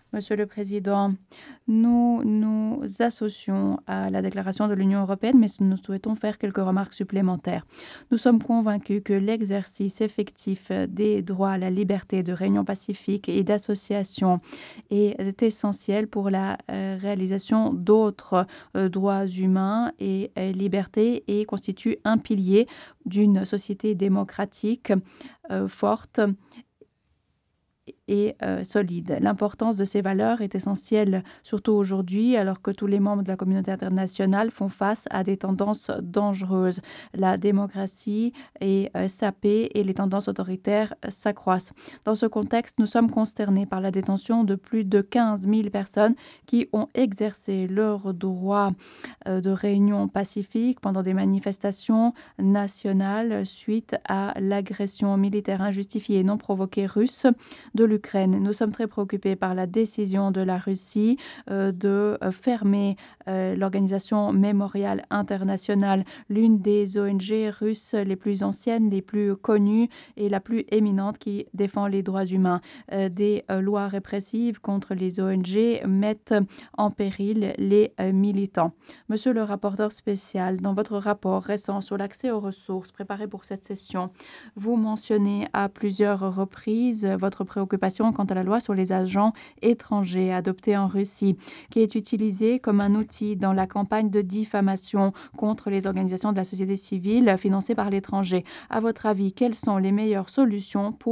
Monsieur le Président, nous nous associons à la déclaration de l'Union européenne, mais nous souhaitons faire quelques remarques supplémentaires. Nous sommes convaincus que l'exercice effectif des droits à la liberté de réunion pacifique et d'association est essentiel pour la réalisation d'autres droits humains et libertés et constitue un pilier d'une société démocratique forte et solide. L'importance de ces valeurs est essentielle, surtout aujourd'hui, alors que tous les membres de la communauté internationale font face à des tendances dangereuses. La démocratie est sapée et les tendances autoritaires s'accroissent. Dans ce contexte, nous sommes consternés par la détention de plus de 15 000 personnes qui ont exercé leur droit de réunion pacifique pendant des manifestations nationales suite à l'agression militaire injustifiée et non provoquée russe de l'Ukraine. Nous sommes très préoccupés par la décision de la Russie de fermer l'organisation Mémorial International, l'une des ONG russes les plus anciennes, les plus connues et la plus éminente qui défend les droits humains. Des lois répressives contre les ONG mettent en péril les militants. Monsieur le rapporteur spécial, dans votre rapport récent sur l'accès aux ressources préparé pour cette session, vous mentionnez à plusieurs reprises votre préoccupation quant à la loi sur les agents étrangers adoptée en Russie, qui est utilisée comme un outil dans la campagne de diffamation contre les organisations de la société civile financées par l'étranger. À votre avis, quelles sont les meilleures solutions pour